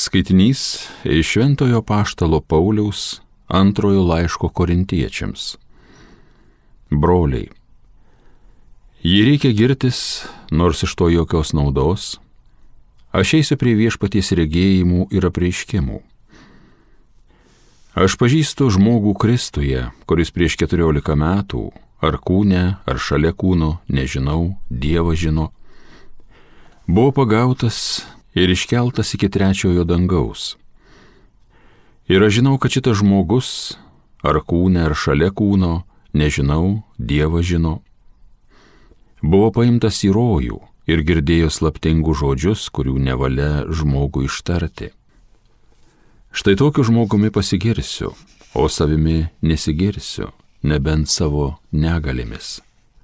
Skaitinys iš Šventojo apaštalo Pauliaus antrojo laiško Korintiečiams. Broliai, jei reikia girtis, nors iš to jokios naudos, aš eisiu prie viešpaties regėjimų ir apreiškimų. Aš pažįstu žmogų Kristuje, kuris prieš 14 metų, ar kūne, ar šalia kūno, nežinau, Dievas žino, buvo pagautas ir iškeltas iki 3 dangaus. Ir aš žinau, kad šitas žmogus, ar kūne, ar šalia kūno, nežinau, Dievas žino, buvo paimtas į rojų ir girdėjo slaptingų žodžius, kurių nevalia žmogui ištarti. Štai tokiu žmogumi pasigirsiu, o savimi nesigirsiu, nebent savo negalimis.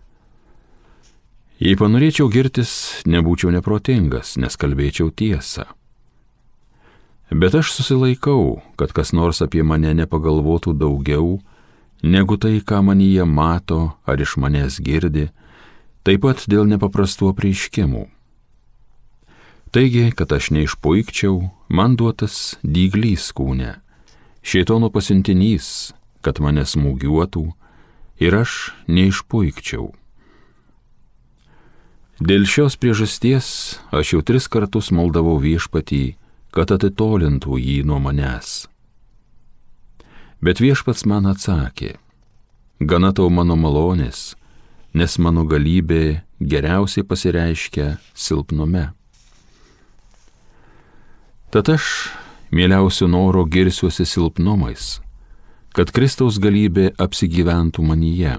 Jei panorėčiau girtis, nebūčiau neprotingas, nes kalbėčiau tiesą. Bet aš susilaikau, kad kas nors apie mane nepagalvotų daugiau, negu tai, ką manyje mato ar iš manęs girdi, taip pat dėl nepaprastų apreiškimų. Taigi, kad aš neišpuikčiau, man duotas dyglys kūne, šėtono pasiuntinys, kad mane smūgiuotų ir aš neišpuikčiau. Dėl šios priežasties aš jau 3 kartus maldavau viešpatį, kad atitolintų jį nuo manęs. Bet viešpats man atsakė, gana tau mano malonės, nes mano galybė geriausiai pasireiškia silpnume. Tad aš, mieliausiu noro, girsiuosi silpnumais, kad Kristaus galybė apsigyventų manyje.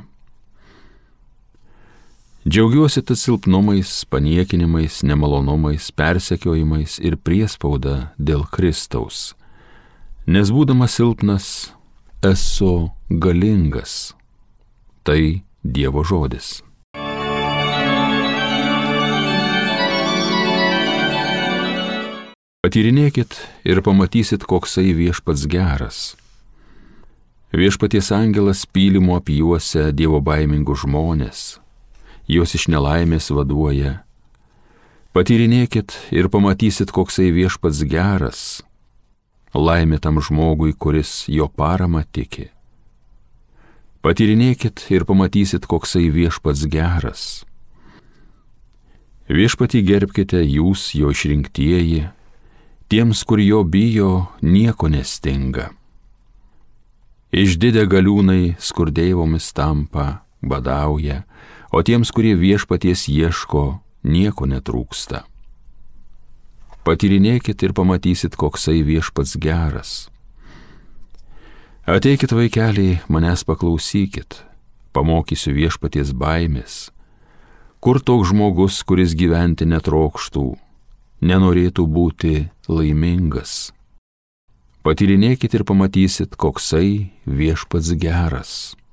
Džiaugiuosi tad silpnumais, paniekinimais, nemalonumais, persekiojimais ir priespauda dėl Kristaus, nes būdamas silpnas, esu galingas. Tai Dievo žodis. Patyrinėkit ir pamatysit, koksai viešpats geras. Viešpaties angelas pylimu apjuosia Dievo baimingus žmonės, juos iš nelaimės vaduoja. Patyrinėkit ir pamatysit, koksai viešpats geras. Laimė tam žmogui, kuris jo paramą tiki. Patyrinėkit ir pamatysit, koksai viešpats geras. Viešpatį gerbkite jūs, jo išrinktieji, tiems, kur jo bijo, nieko nestinga. Išdidę galiūnai skurdeivomis tampa, badauja, o tiems, kurie viešpaties ieško, nieko netrūksta. Patyrinėkit ir pamatysit, koksai viešpats geras. Ateikit, vaikeliai, manęs paklausykit, pamokysiu viešpaties baimės. Kur toks žmogus, kuris gyventi netrokštų, nenorėtų būti laimingas? Patyrinėkit ir pamatysit, koksai viešpats geras.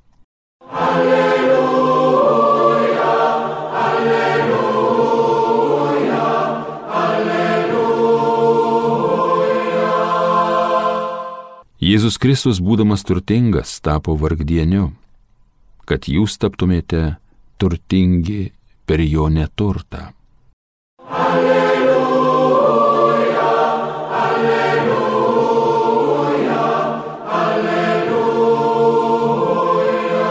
Jėzus Kristus, būdamas turtingas, tapo vargdieniu, kad jūs taptumėte turtingi per jo neturtą. Alleluja, alleluja, alleluja.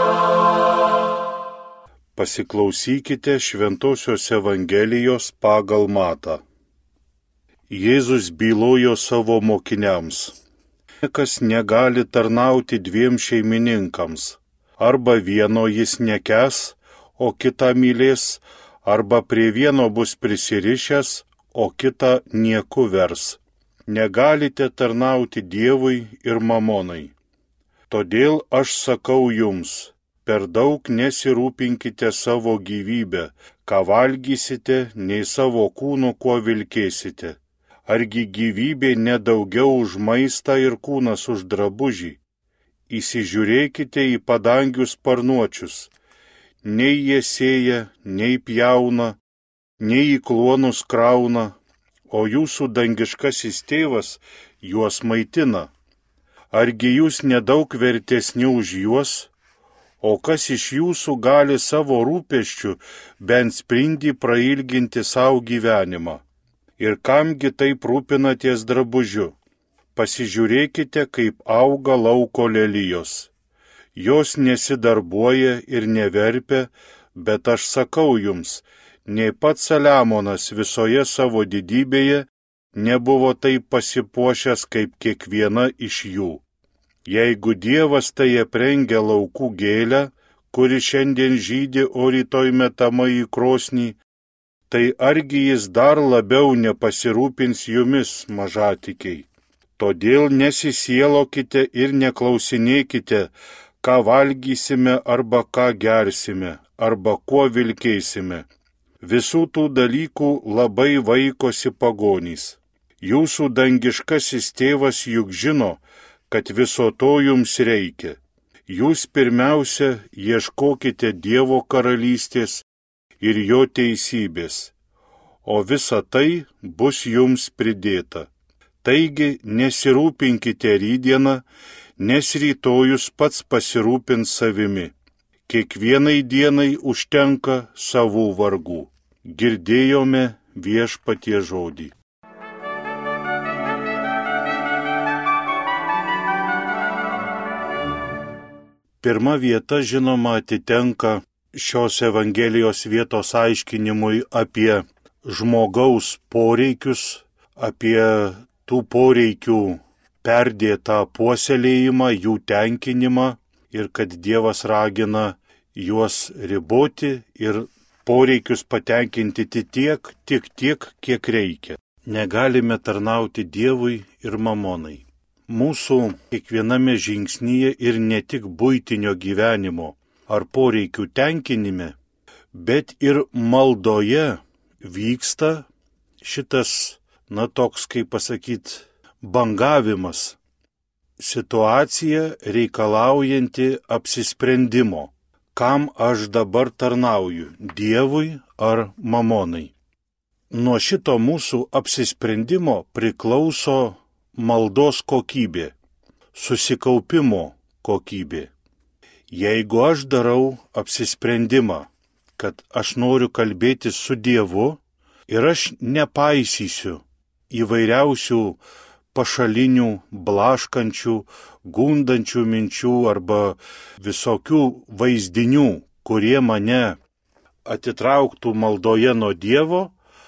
Pasiklausykite Šventosios Evangelijos pagal Matą. Jėzus bylojo savo mokiniams. Niekas negali tarnauti 2 šeimininkams. Arba vieno jis nekęs, o kitą mylės, arba prie vieno bus prisirišęs, o kitą nieku vers. Negalite tarnauti Dievui ir mamonai. Todėl aš sakau jums, per daug nesirūpinkite savo gyvybę, ką valgysite, nei savo kūnu, kuo vilkėsite. Argi gyvybė nedaugiau už maistą ir kūnas už drabužį? Įsižiūrėkite į padangių sparnuočius. Nei jie sėja, nei pjauna, nei į kluonus krauna, o jūsų dangiškasis tėvas juos maitina. Argi jūs nedaug vertesni už juos? O kas iš jūsų gali savo rūpesčių bent sprindį prailginti savo gyvenimą? Ir kamgi taip rūpinaties drabužiu? Pasižiūrėkite, kaip auga lauko lelijos. Jos nesidarbuoja ir neverpia, bet aš sakau jums, nei pats Saliamonas visoje savo didybėje nebuvo taip pasipuošęs kaip kiekviena iš jų. Jeigu Dievas tai aprengia laukų gėlę, kuri šiandien žydi, o rytoj metama į krosnį, tai argi jis dar labiau nepasirūpins jumis, mažatikiai. Todėl nesisielokite ir neklausinėkite, ką valgysime arba ką gersime, arba kuo vilkėsime. Visų tų dalykų labai vaikosi pagonys. Jūsų dangiškasis tėvas juk žino, kad viso to jums reikia. Jūs pirmiausia ieškokite Dievo karalystės ir jo teisybės, o visa tai bus jums pridėta. Taigi nesirūpinkite rytdieną, nes rytojus pats pasirūpins savimi. Kiekvienai dienai užtenka savų vargų. Girdėjome Viešpaties žodį. Pirma vieta, žinoma, atitenka šios Evangelijos vietos aiškinimui apie žmogaus poreikius, apie tų poreikių perdėtą puoselėjimą, jų tenkinimą ir kad Dievas ragina juos riboti ir poreikius patenkinti tik tiek, kiek reikia. Negalime tarnauti Dievui ir mamonai. Mūsų kiekviename žingsnyje ir ne tik buitinio gyvenimo ar poreikių tenkinime, bet ir maldoje vyksta šitas, toks, kaip pasakyti, bangavimas, situacija reikalaujanti apsisprendimo, kam aš dabar tarnauju, Dievui ar mamonai. Nuo šito mūsų apsisprendimo priklauso maldos kokybė, susikaupimo kokybė. Jeigu aš darau apsisprendimą, kad aš noriu kalbėti su Dievu ir aš nepaisysiu įvairiausių pašalinių, blaškančių, gundančių minčių arba visokių vaizdinių, kurie mane atitrauktų maldoje nuo Dievo,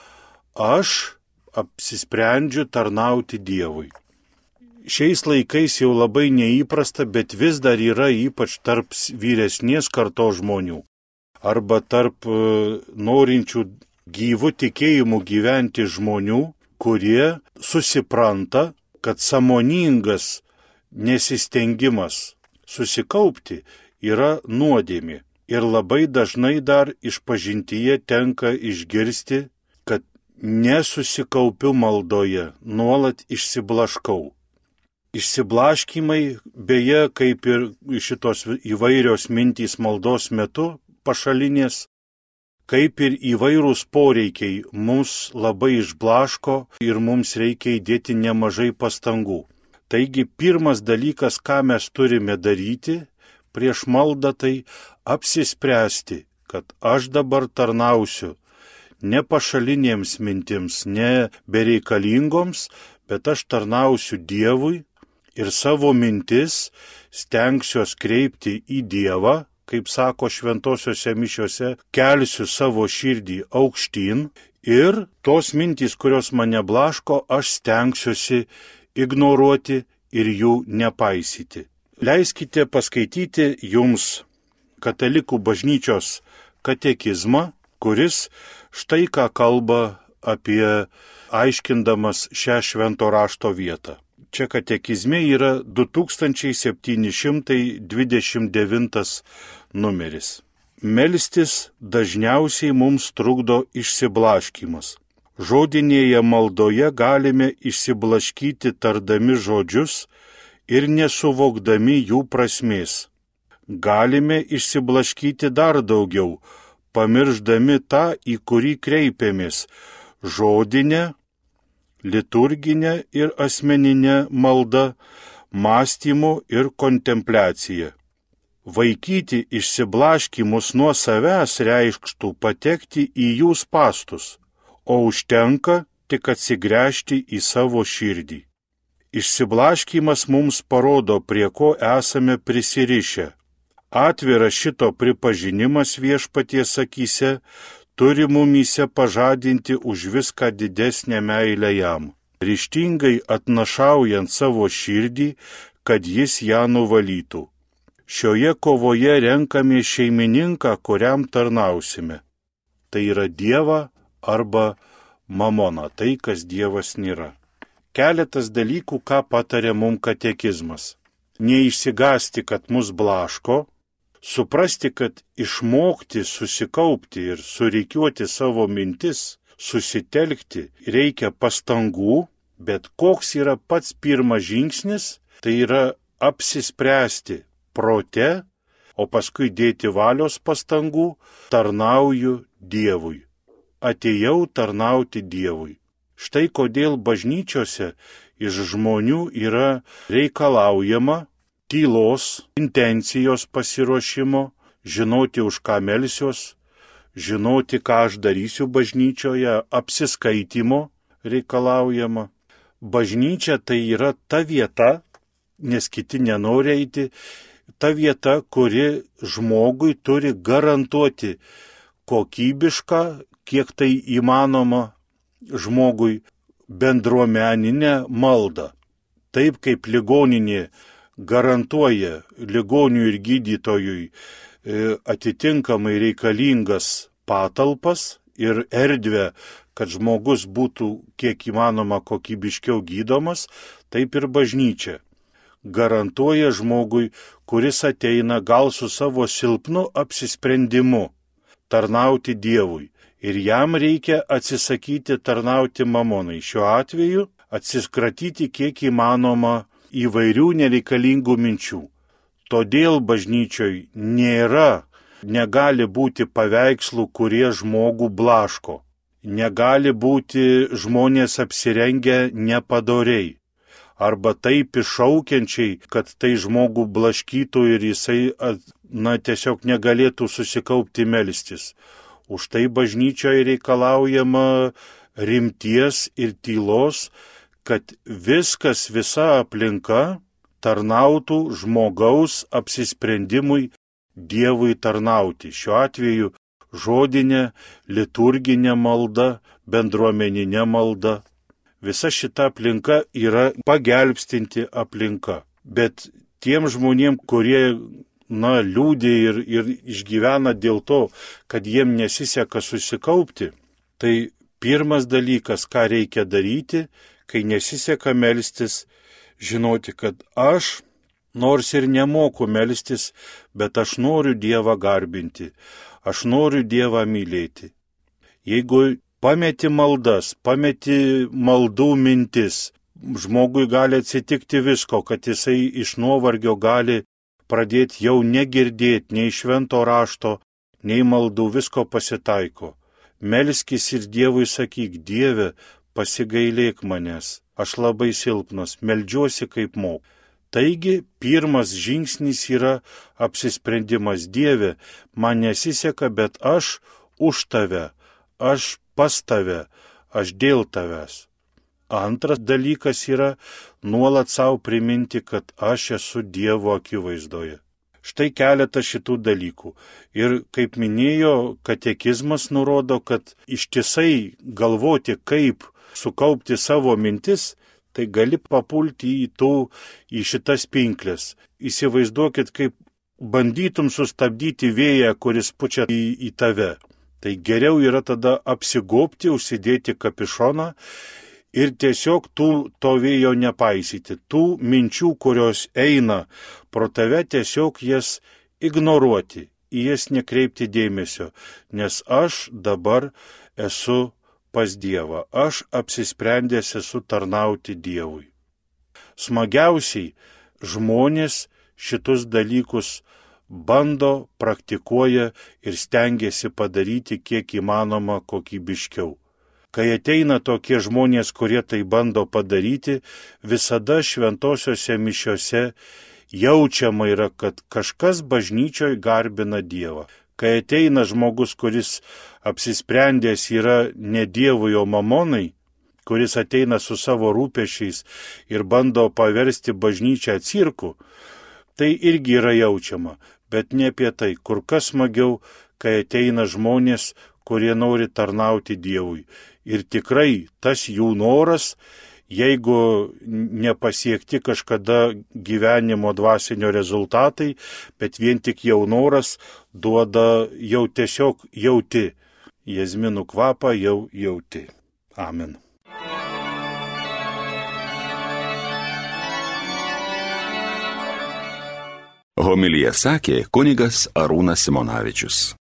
aš apsisprendžiu tarnauti Dievui. Šiais laikais jau labai neįprasta, bet vis dar yra ypač tarp vyresnės kartos žmonių arba tarp norinčių gyvų tikėjimų gyventi žmonių, kurie susipranta, kad sąmoningas nesistengimas susikaupti yra nuodėmė. Ir labai dažnai dar išpažintyje tenka išgirsti, kad nesusikaupiu maldoje, nuolat išsiblaškau. Išsiblaškimai, beje, kaip ir šitos įvairios mintys maldos metu pašalinės, kaip ir įvairūs poreikiai mus labai išblaško ir mums reikia įdėti nemažai pastangų. Taigi pirmas dalykas, ką mes turime daryti prieš maldą, tai apsispręsti, kad aš dabar tarnausiu ne pašalinėms mintims, ne bereikalingoms, bet aš tarnausiu Dievui ir savo mintis stengsiuos kreipti į Dievą, kaip sako šventosiuose mišiuose, kelsiu savo širdį aukštyn ir tos mintys, kurios mane blaško, aš stengsiuosi ignoruoti ir jų nepaisyti. Leiskite paskaityti jums Katalikų bažnyčios katekizmą, kuris štai ką kalba apie aiškindamas šią švento rašto vietą. Čia katekizme yra 2729 numeris. Melstis dažniausiai mums trukdo išsiblaškymas. Žodinėje maldoje galime išsiblaškyti tardami žodžius ir nesuvokdami jų prasmės. Galime išsiblaškyti dar daugiau, pamirždami tą, į kurį kreipiamės – žodinę, liturginę ir asmeninę maldą, mąstymu ir kontempliaciją. Vaikyti išsiblaškymus nuo savęs reikštų patekti į jų spąstus, o užtenka tik atsigręžti į savo širdį. Išsiblaškymas mums parodo, prie ko esame prisirišę. Atviras šito pripažinimas Viešpaties akyse turi mumyse pažadinti už viską didesnę meilę jam, ryžtingai atnašaujant savo širdį, kad jis ją nuvalytų. Šioje kovoje renkame šeimininką, kuriam tarnausime. Tai yra Dievą arba mamoną, tai, kas Dievas nėra. Keletas dalykų, ką patarė mums katekizmas. Neišsigąsti, kad mus blaško, suprasti, kad išmokti susikaupti ir surikiuoti savo mintis, susitelkti reikia pastangų, bet koks yra pats pirmas žingsnis, tai yra apsispręsti prote, o paskui dėti valios pastangų, tarnauju Dievui. Atėjau tarnauti Dievui. Štai kodėl bažnyčiose iš žmonių yra reikalaujama tylos, intencijos pasiruošimo, žinoti, už ką melsiuos, žinoti, ką aš darysiu bažnyčioje, apsiskaitimo reikalaujama. Bažnyčia tai yra ta vieta, nes kiti nenori eiti, ta vieta, kuri žmogui turi garantuoti kokybišką, kiek tai įmanoma žmogui, bendruomeninę maldą. Taip kaip ligoninė garantuoja ligoniui ir gydytojui atitinkamai reikalingas patalpas ir erdvę, kad žmogus būtų kiek įmanoma kokybiškiau gydomas, taip ir bažnyčia garantuoja žmogui, kuris ateina gal su savo silpnu apsisprendimu tarnauti Dievui. Ir jam reikia atsisakyti tarnauti mamonai. Šiuo atveju atsiskratyti kiek įmanoma įvairių nereikalingų minčių. Todėl bažnyčioj negali būti paveikslų, kurie žmogų blaško. Negali būti žmonės apsirengę nepadoriai. Arba taip iššaukiančiai, kad tai žmogų blaškytų ir jisai tiesiog negalėtų susikaupti melstis. Už tai bažnyčioje reikalaujama rimties ir tylos, kad visa aplinka tarnautų žmogaus apsisprendimui Dievui tarnauti. Šiuo atveju žodinė, liturginė malda, bendruomeninė malda. Visa šita aplinka yra pagelbstinti aplinka. Bet tiem žmonėm, kurie liūdė ir išgyvena dėl to, kad jiem nesiseka susikaupti, tai pirmas dalykas, ką reikia daryti, kai nesiseka melstis, žinoti, kad aš, nors ir nemoku melstis, bet aš noriu Dievą garbinti, aš noriu Dievą mylėti. Jeigu pameti maldas, pameti maldų mintis, žmogui gali atsitikti visko, kad jisai iš nuovargio gali pradėti jau negirdėti nei švento rašto, nei maldų, visko pasitaiko. Melskis ir Dievui sakyk, Dieve, pasigailėk manęs, aš labai silpnas, meldžiuosi kaip moku. Taigi, pirmas žingsnis yra apsisprendimas, Dieve, man nesiseka, bet aš už tave, aš pas tave, aš dėl tavęs. Antras dalykas yra nuolat savo priminti, kad aš esu Dievo akivaizdoje. Štai keletas šitų dalykų. Ir kaip minėjo, katekizmas nurodo, kad ištisai galvoti, kaip sukaupti savo mintis, tai gali papulti į šitas pinklės. Įsivaizduokit, kaip bandytum sustabdyti vėją, kuris pučia į tave. Tai geriau yra tada apsigobti, užsidėti kapišoną ir tiesiog to vėjo nepaisyti. Tų minčių, kurios eina pro tave, tiesiog jas ignoruoti, į jas nekreipti dėmesio, nes aš dabar esu pas Dievą, aš apsisprendęs esu tarnauti Dievui. Smagiausiai žmonės šitus dalykus bando, praktikuoja ir stengiasi padaryti kiek įmanoma kokybiškiau. Kai ateina tokie žmonės, kurie tai bando padaryti, visada šventosiose mišiose jaučiama yra, kad kažkas bažnyčioje garbina Dievą. Kai ateina žmogus, kuris apsisprendęs yra ne Dievui, o mamonai, kuris ateina su savo rūpešiais ir bando paversti bažnyčią cirku, tai irgi yra jaučiama, bet ne apie tai. Kur kas smagiau, kai ateina žmonės, kurie nori tarnauti Dievui. Ir tikrai tas jų noras, jeigu nepasiekti kažkada gyvenimo dvasinio rezultatai, bet vien tik jau noras duoda jau tiesiog jauti. Jazminų kvapą jau jauti. Amen. Homiliją sakė kunigas Arūnas Simonavičius.